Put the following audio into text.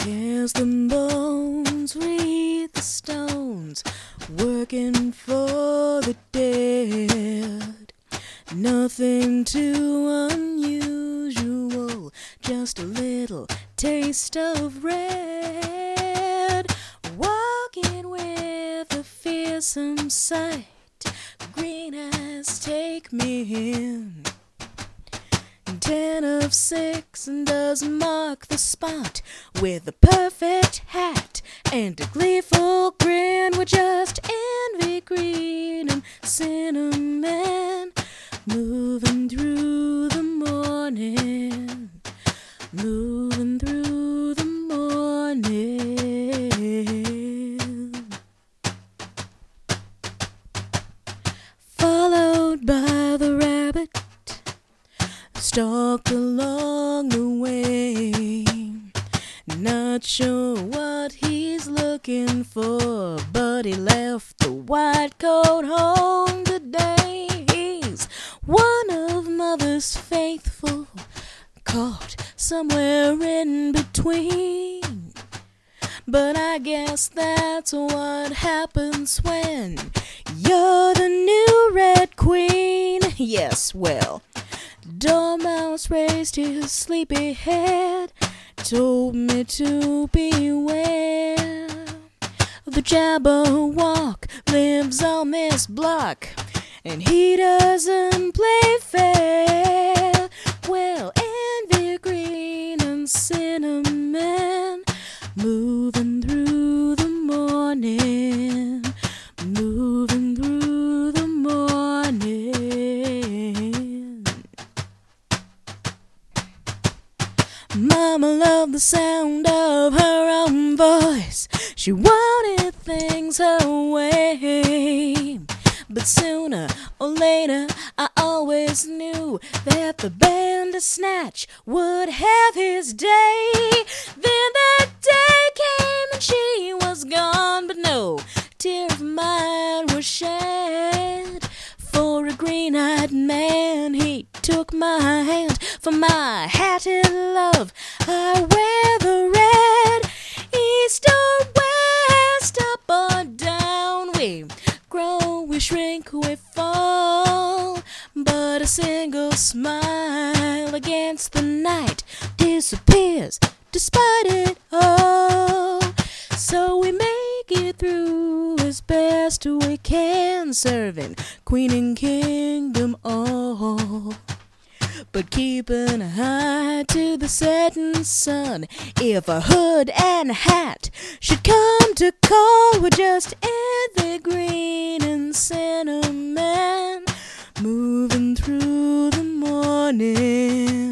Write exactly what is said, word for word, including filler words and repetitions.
As the bones read the stones, working for the dead. Nothing too unusual, just a little taste of red. Walking with a fearsome sight, green eyes take me in. Ten of six does mark the spot with a perfect hat and a gleeful grin. We're just envy green and cinnamon, moving through the morning, moving through the morning. Followed by the rabbit, stalked along the way. Not sure what he's looking for, but he left the white coat home today. He's one of mother's faithful, caught somewhere in between. But I guess that's what happens when you're the new Red Queen. Yes, well, Dormouse raised his sleepy head, told me to beware. The Jabberwock lives on this block, and he doesn't play fair. Well, envy green and cinnamon, moving through the morning, moving through the morning. Mama loved the sound of her own voice. She wanted things her way. But sooner or later, I always knew that the Bandersnatch would have his day. Then that day came and she was gone, but no tear of mine was shed. For a green-eyed man, he took my hand. For my hat in love, I wear the red. East or west, up or down, we grow, we shrink, we fall. But a single smile against the night disappears despite it all. So we make it through as best we can, serving Queen and Kingdom all. But keep an eye to the setting sun. If a hood and hat should come to call, we're just envy green and cinnamon, moving through the morning.